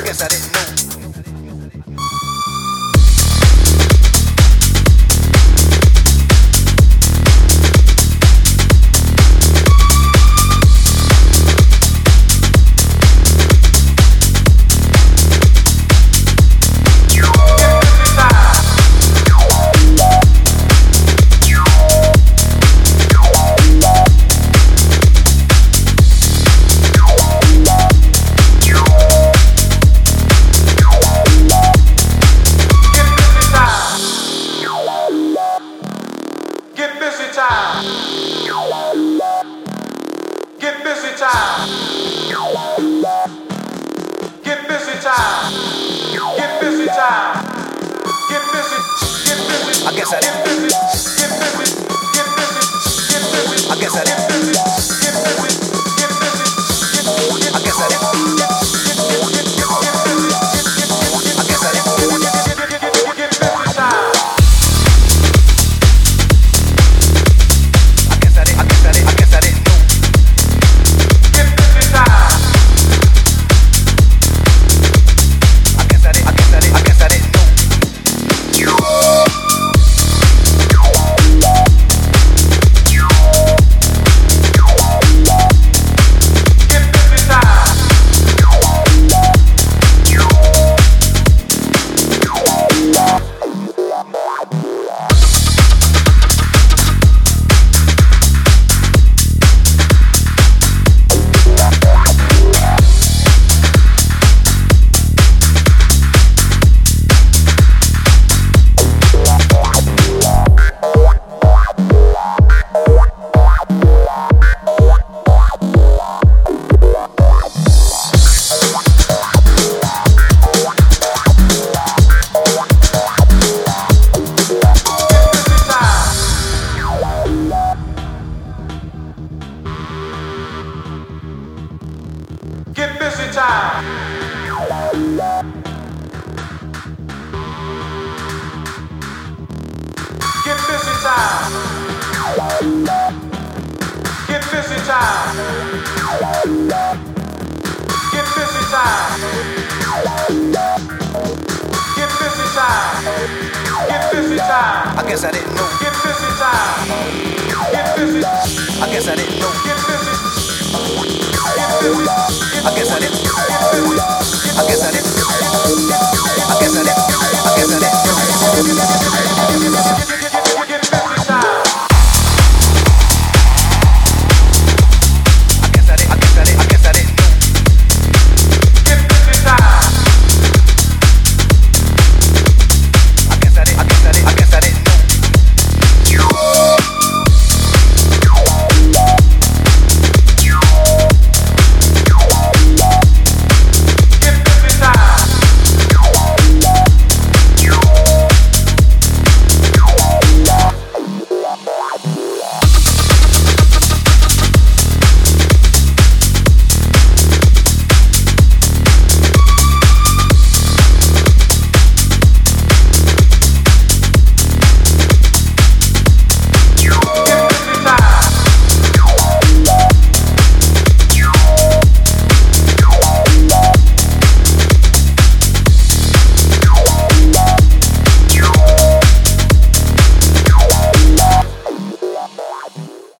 guess I didn't know. Get busy time. Get busy time. Get busy time. Get busy. Get busy. I guess I didn't. Get busy. Get busy. Get busy. Get busy. I guess I didn't. Get busy. Get busy. Get busy. I guess I didn't. I guess I didn't. Get busy time. Get busy time. Get busy time. Get busy time. Get busy time. Get busy time. Get busy time. I guess I didn't know. Get busy time. Get busy. I guess I didn't know. Get busy. Get busy.